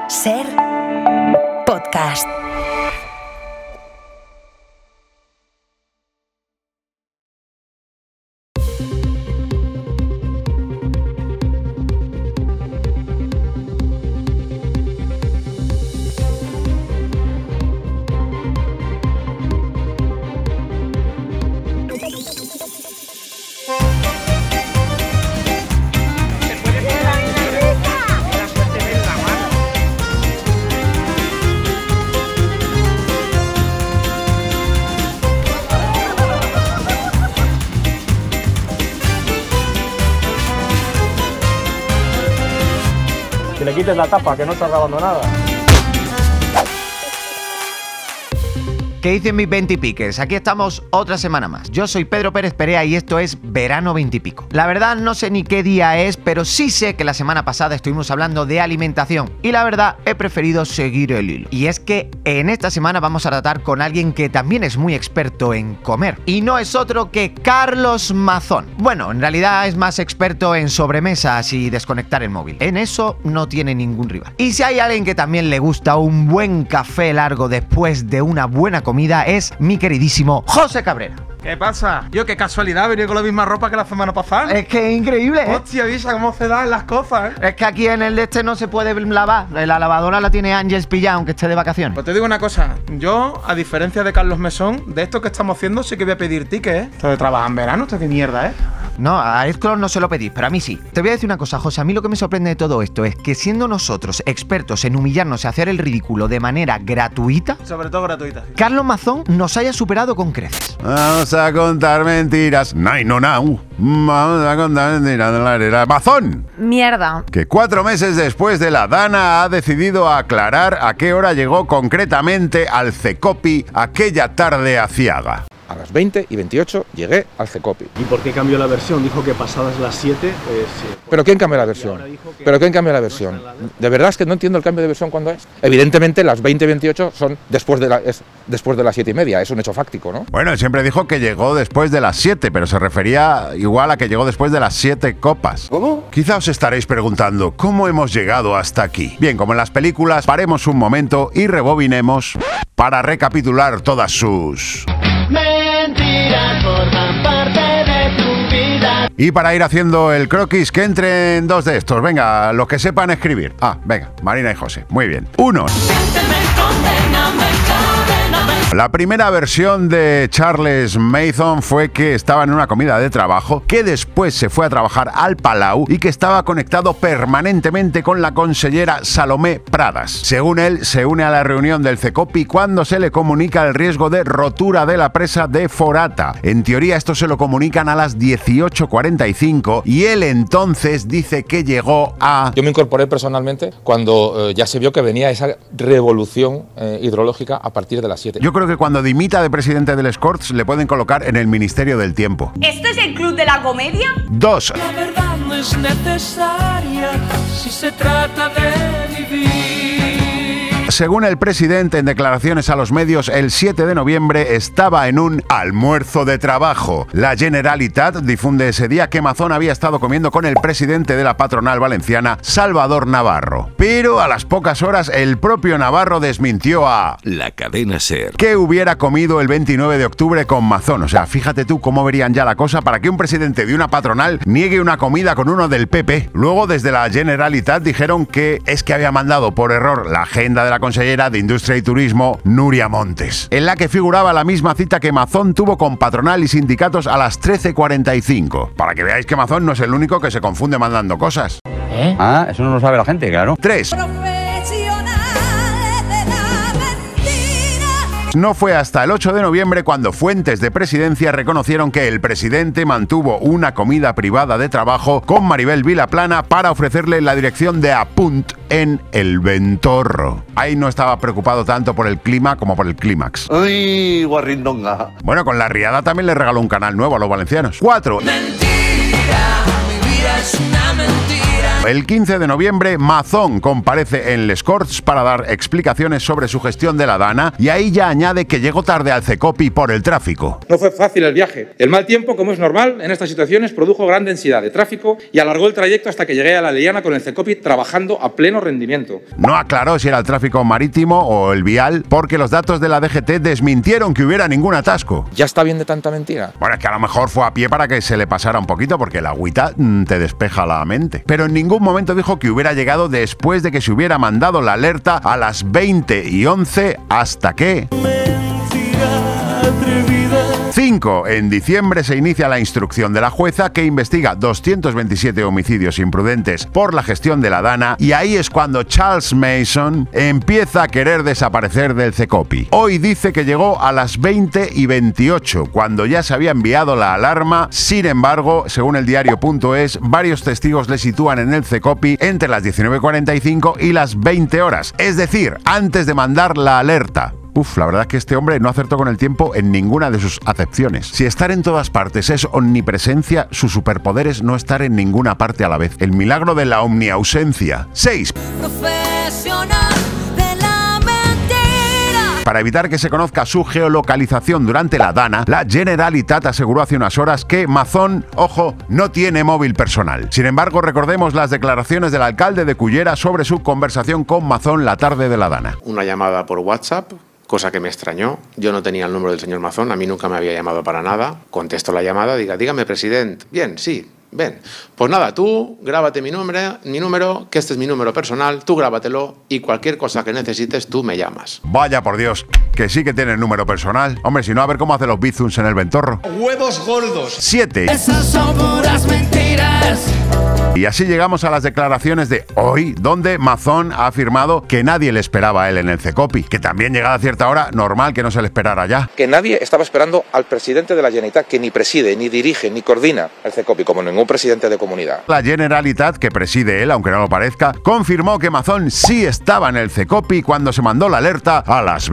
Ser podcast. Que le quites la tapa, que no está grabando nada. ¿Qué dicen mis 20 y piques? Aquí estamos otra semana más. Yo soy Pedro Pérez Perea y esto es Verano 20 y pico. La verdad no sé ni qué día es, pero sí sé que la semana pasada estuvimos hablando de alimentación y la verdad he preferido seguir el hilo. Y es que en esta semana vamos a tratar con alguien que también es muy experto en comer y no es otro que Carlos Mazón. Bueno, en realidad es más experto en sobremesas y desconectar el móvil. En eso no tiene ningún rival. Y si hay alguien que también le gusta un buen café largo después de una buena comida, es mi queridísimo José Cabrera. ¿Qué pasa? Yo, qué casualidad, venía con la misma ropa que la semana pasada. Es que es increíble, ¿eh? Hostia, Visa, cómo se dan las cosas, ¿eh? Es que aquí en el de este no se puede lavar. La lavadora la tiene Ángels pillada, aunque esté de vacaciones. Pues te digo una cosa, yo, a diferencia de Carlos Mesón, de esto que estamos haciendo sí que voy a pedir ticket, ¿eh? Esto de trabajar en verano, esto de mierda, ¿eh? No, a Edclor no se lo pedís, pero a mí sí. Te voy a decir una cosa, José, a mí lo que me sorprende de todo esto es que siendo nosotros expertos en humillarnos y hacer el ridículo de manera gratuita, Sobre todo gratuita. Carlos Mazón nos haya superado con creces. Vamos a contar mentiras. Vamos a contar mentiras de la arena. ¡Mazón! Mierda. Que 4 meses después de la Dana ha decidido aclarar a qué hora llegó concretamente al Cecopi aquella tarde aciaga. A las 20 y 28 llegué al Cecopi. ¿Y por qué cambió la versión? Dijo que pasadas las 7... ¿Pero quién cambió la versión? ¿Pero quién cambió la versión? De verdad es que no entiendo el cambio de versión cuándo es. Evidentemente las 20 y 28 son después de las 7 y media, es un hecho fáctico, ¿no? Bueno, él siempre dijo que llegó después de las 7, pero se refería igual a que llegó después de las 7 copas. ¿Cómo? Quizá os estaréis preguntando, ¿cómo hemos llegado hasta aquí? Bien, como en las películas, paremos un momento y rebobinemos para recapitular todas sus... Mentiras forman parte de tu vida. Y para ir haciendo el croquis, que entren 2 de estos. Venga, los que sepan escribir. Venga, Marina y José. Muy bien. 1. La primera versión de Charles Mason fue que estaba en una comida de trabajo, que después se fue a trabajar al Palau y que estaba conectado permanentemente con la consellera Salomé Pradas. Según él, se une a la reunión del Cecopi cuando se le comunica el riesgo de rotura de la presa de Forata. En teoría esto se lo comunican a las 18:45 y él entonces dice que llegó a... Yo me incorporé personalmente cuando ya se vio que venía esa revolución hidrológica a partir de las 7. Yo creo que cuando dimita de presidente del Escorts le pueden colocar en el Ministerio del Tiempo. ¿Esto es el Club de la Comedia? 2. La verdad no es necesaria si se trata de vivir. Según el presidente en declaraciones a los medios, el 7 de noviembre estaba en un almuerzo de trabajo. La Generalitat difunde ese día que Mazón había estado comiendo con el presidente de la patronal valenciana, Salvador Navarro. Pero a las pocas horas el propio Navarro desmintió a la cadena SER que hubiera comido el 29 de octubre con Mazón. O sea, fíjate tú cómo verían ya la cosa para que un presidente de una patronal niegue una comida con uno del PP. Luego, desde la Generalitat dijeron que es que había mandado por error la agenda de la consellera de Industria y Turismo, Nuria Montes, en la que figuraba la misma cita que Mazón tuvo con patronal y sindicatos a las 13:45. Para que veáis que Mazón no es el único que se confunde mandando cosas. Eso no lo sabe la gente, claro. 3. No fue hasta el 8 de noviembre cuando fuentes de presidencia reconocieron que el presidente mantuvo una comida privada de trabajo con Maribel Vilaplana para ofrecerle la dirección de Apunt en el Ventorro. Ahí no estaba preocupado tanto por el clima como por el clímax. ¡Uy, guarrindonga! Bueno, con la riada también le regaló un canal nuevo a los valencianos. 4. Mentira, mi vida es una mentira. El 15 de noviembre, Mazón comparece en Les Corts para dar explicaciones sobre su gestión de la Dana y ahí ya añade que llegó tarde al Cecopi por el tráfico. No fue fácil el viaje. El mal tiempo, como es normal en estas situaciones, produjo gran densidad de tráfico y alargó el trayecto hasta que llegué a La Liana con el Cecopi trabajando a pleno rendimiento. No aclaró si era el tráfico marítimo o el vial, porque los datos de la DGT desmintieron que hubiera ningún atasco. ¿Ya está bien de tanta mentira? Bueno, es que a lo mejor fue a pie para que se le pasara un poquito, porque la agüita te despeja la mente. Pero en ningún momento dijo que hubiera llegado después de que se hubiera mandado la alerta a las 20:11 hasta que... 5. En diciembre se inicia la instrucción de la jueza que investiga 227 homicidios imprudentes por la gestión de la Dana y ahí es cuando Charles Mason empieza a querer desaparecer del Cecopi. Hoy dice que llegó a las 20:28, cuando ya se había enviado la alarma. Sin embargo, según el diario.es, varios testigos le sitúan en el Cecopi entre las 19:45 y las 20 horas, es decir, antes de mandar la alerta. La verdad es que este hombre no acertó con el tiempo en ninguna de sus acepciones. Si estar en todas partes es omnipresencia, su superpoder es no estar en ninguna parte a la vez. El milagro de la omniausencia. 6. Para evitar que se conozca su geolocalización durante la Dana, la Generalitat aseguró hace unas horas que Mazón, ojo, no tiene móvil personal. Sin embargo, recordemos las declaraciones del alcalde de Cullera sobre su conversación con Mazón la tarde de la Dana. Una llamada por WhatsApp, cosa que me extrañó. Yo no tenía el número del señor Mazón, a mí nunca me había llamado para nada. Contesto la llamada, dígame, presidente. Bien, sí. Ven, pues nada, tú grábate mi número, que este es mi número personal, tú grábatelo y cualquier cosa que necesites tú me llamas. Vaya por Dios, que sí que tiene el número personal. Hombre, si no, a ver cómo hace los bizuns en el ventorro. ¡Huevos gordos! 7. Esas son puras mentiras. Y así llegamos a las declaraciones de hoy, donde Mazón ha afirmado que nadie le esperaba a él en el Cecopi, que también llegada a cierta hora, normal que no se le esperara ya. Que nadie estaba esperando al presidente de la Generalitat, que ni preside, ni dirige, ni coordina el Cecopi, como ningún presidente de comunidad. La Generalitat, que preside él, aunque no lo parezca, confirmó que Mazón sí estaba en el Cecopi cuando se mandó la alerta a las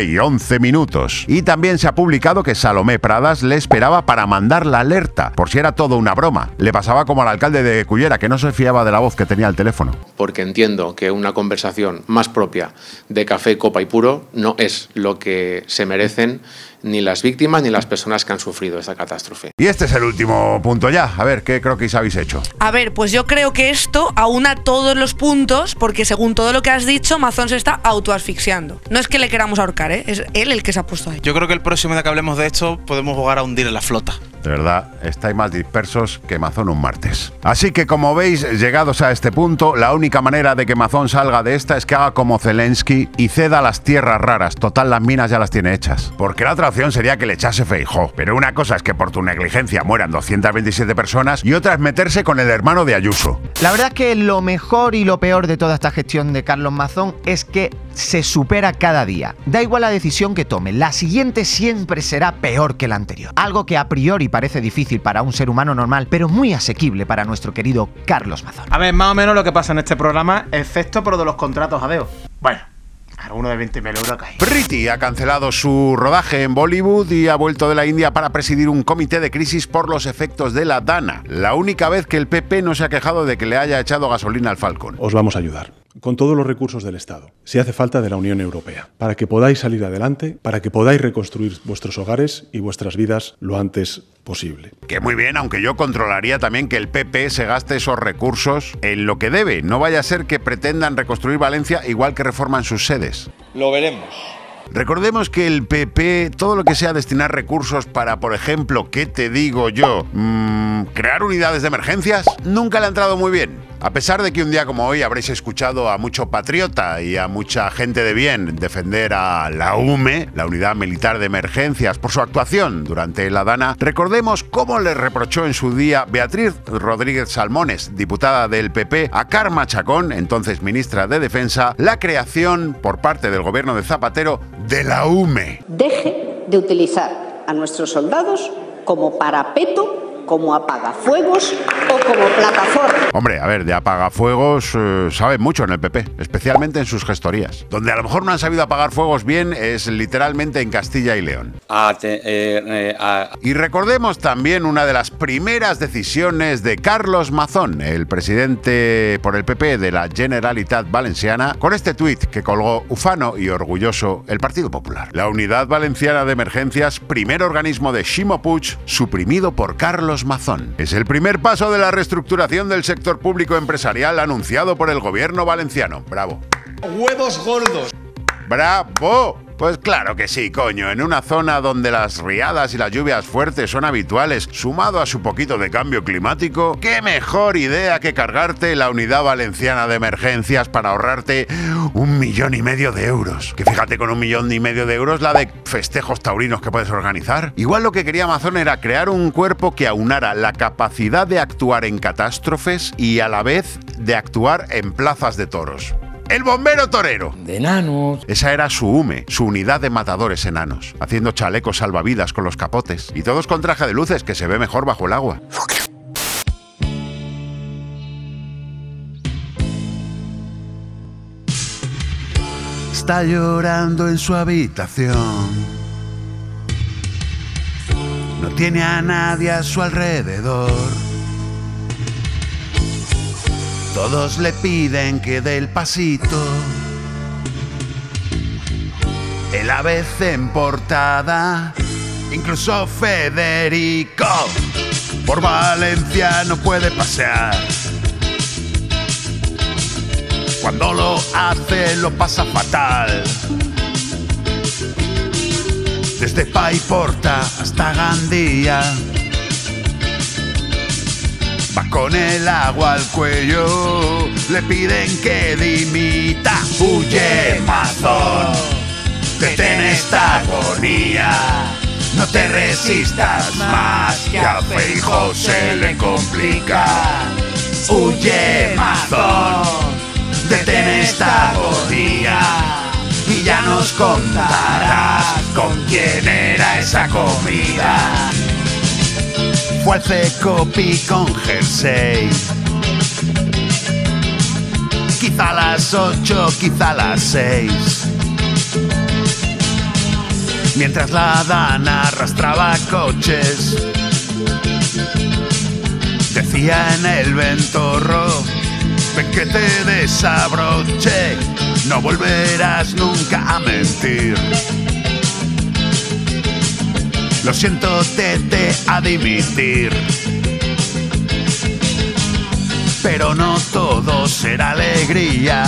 20:11. Y también se ha publicado que Salomé Pradas le esperaba para mandar la alerta, por si era todo una broma. Le pasaba como al alcalde de Cullera, que no se fiaba de la voz que tenía el teléfono. Porque entiendo que una conversación más propia de café, copa y puro no es lo que se merecen ni las víctimas ni las personas que han sufrido esta catástrofe. Y este es el último punto ya. A ver, ¿qué croquis habéis hecho? A ver, pues yo creo que esto aúna todos los puntos, porque según todo lo que has dicho, Mazón se está autoasfixiando. No es que le queramos ahorcar, es él el que se ha puesto ahí. Yo creo que el próximo día que hablemos de esto podemos jugar a hundir en la flota. De verdad, estáis más dispersos que Mazón un martes. Así que, como veis, llegados a este punto, la única manera de que Mazón salga de esta es que haga como Zelensky y ceda las tierras raras. Total, las minas ya las tiene hechas. Porque la otra opción sería que le echase Feijóo. Pero una cosa es que por tu negligencia mueran 227 personas y otra es meterse con el hermano de Ayuso. La verdad es que lo mejor y lo peor de toda esta gestión de Carlos Mazón es que se supera cada día. Da igual la decisión que tome, la siguiente siempre será peor que la anterior. Algo que a priori parece difícil para un ser humano normal, pero muy asequible para nuestro querido Carlos Mazón. A ver, más o menos lo que pasa en este programa, excepto por lo de los contratos a dedo. Bueno, alguno de 20.000 euros cae. Priti ha cancelado su rodaje en Bollywood y ha vuelto de la India para presidir un comité de crisis por los efectos de la Dana. La única vez que el PP no se ha quejado de que le haya echado gasolina al Falcon. Os vamos a ayudar con todos los recursos del Estado, si hace falta de la Unión Europea, para que podáis salir adelante, para que podáis reconstruir vuestros hogares y vuestras vidas lo antes posible. Que muy bien, aunque yo controlaría también que el PP se gaste esos recursos en lo que debe. No vaya a ser que pretendan reconstruir Valencia igual que reforman sus sedes. Lo veremos. Recordemos que el PP, todo lo que sea destinar recursos para, por ejemplo, ¿qué te digo yo? ¿Crear unidades de emergencias? Nunca le ha entrado muy bien. A pesar de que un día como hoy habréis escuchado a mucho patriota y a mucha gente de bien defender a la UME, la Unidad Militar de Emergencias, por su actuación durante la Dana, recordemos cómo le reprochó en su día Beatriz Rodríguez Salmones, diputada del PP, a Carme Chacón, entonces ministra de Defensa, la creación por parte del gobierno de Zapatero de la UME. Deje de utilizar a nuestros soldados como parapeto, como apagafuegos o como plataforma. Hombre, a ver, de apagafuegos saben mucho en el PP, especialmente en sus gestorías. Donde a lo mejor no han sabido apagar fuegos bien es literalmente en Castilla y León. Y recordemos también una de las primeras decisiones de Carlos Mazón, el presidente por el PP de la Generalitat Valenciana, con este tuit que colgó ufano y orgulloso el Partido Popular. La Unidad Valenciana de Emergencias, primer organismo de Ximo Puig, suprimido por Carlos Mazón. Es el primer paso de la reestructuración del sector público empresarial anunciado por el gobierno valenciano. ¡Bravo! ¡Huevos gordos! ¡Bravo! Pues claro que sí, coño. En una zona donde las riadas y las lluvias fuertes son habituales, sumado a su poquito de cambio climático, qué mejor idea que cargarte la Unidad Valenciana de Emergencias para ahorrarte 1,5 millones de euros. Que fíjate, con 1,5 millones de euros la de festejos taurinos que puedes organizar. Igual lo que quería Mazón era crear un cuerpo que aunara la capacidad de actuar en catástrofes y a la vez de actuar en plazas de toros. ¡El bombero torero! De enanos. Esa era su UME, su unidad de matadores enanos, haciendo chalecos salvavidas con los capotes. Y todos con traje de luces, que se ve mejor bajo el agua. Está llorando en su habitación. No tiene a nadie a su alrededor. Todos le piden que dé el pasito. El ABC en portada, incluso Federico por Valencia no puede pasear. Cuando lo hace lo pasa fatal. Desde Paiporta hasta Gandía va con el agua al cuello, le piden que dimita. Huye, Mazón, detén esta agonía. No te resistas más, que a Feijóo se le complica. Huye, Mazón, detén esta agonía. Y ya nos contarás con quién era esa comida. Fue al Cecopi con jersey. Quizá a las 8, quizá a las 6. Mientras la Dana arrastraba coches, decía en el ventorro: ven que te desabroche, no volverás nunca a mentir. Lo siento, te a dimitir. Pero no todo será alegría,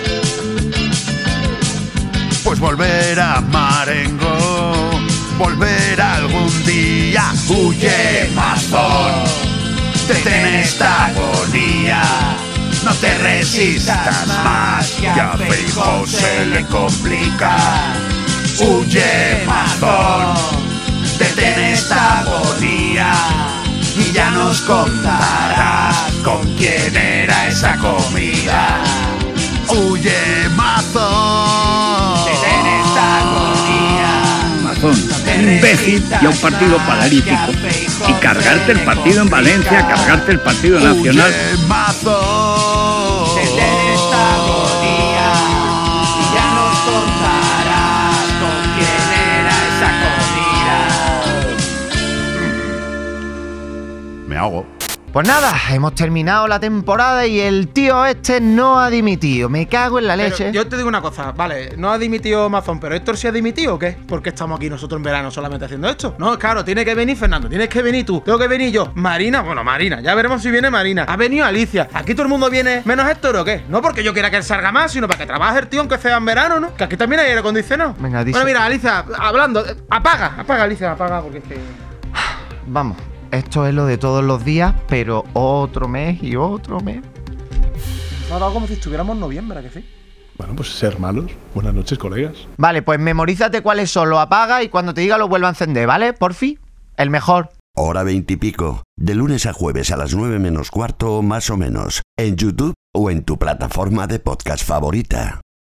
pues volver a Marengo, volver algún día. Huye, Mazón, detén esta agonía. No te resistas más, que a Feijóo se le complica. Huye, Mazón, detén esta agonía. Y ya nos contarás con quién era esa comida. Huye, Mazón, detén esta agonía. Mazón, un imbécil y a un partido paralítico. Y cargarte el partido en Valencia, cargarte el partido nacional. Huye, Mazón, detén esta agonía. Y ya nos contarás con quién era esa comida. Me ahogo. Pues nada, hemos terminado la temporada y el tío este no ha dimitido. Me cago en la leche. Pero yo te digo una cosa, vale, no ha dimitido Mazón, pero ¿Héctor sí ha dimitido o qué? ¿Por qué estamos aquí nosotros en verano solamente haciendo esto? No, claro, tiene que venir Fernando, tienes que venir tú, tengo que venir yo. Marina, bueno, Marina, ya veremos si viene Marina. Ha venido Alicia. ¿Aquí todo el mundo viene menos Héctor o qué? No porque yo quiera que él salga más, sino para que trabaje el tío aunque sea en verano, ¿no? Que aquí también hay aire acondicionado. Venga, dice. Bueno, mira, Alicia, hablando, apaga, Alicia, apaga porque es que... Vamos, esto es lo de todos los días, pero otro mes y otro mes. Me ha dado como si estuviéramos en noviembre, ¿a que sí? Bueno, pues ser malos. Buenas noches, colegas. Vale, pues memorízate cuáles son, lo apaga y cuando te diga lo vuelve a encender, ¿vale? Porfi, el mejor. Hora 20 y pico. De lunes a jueves a las 9 menos cuarto, más o menos. En YouTube o en tu plataforma de podcast favorita.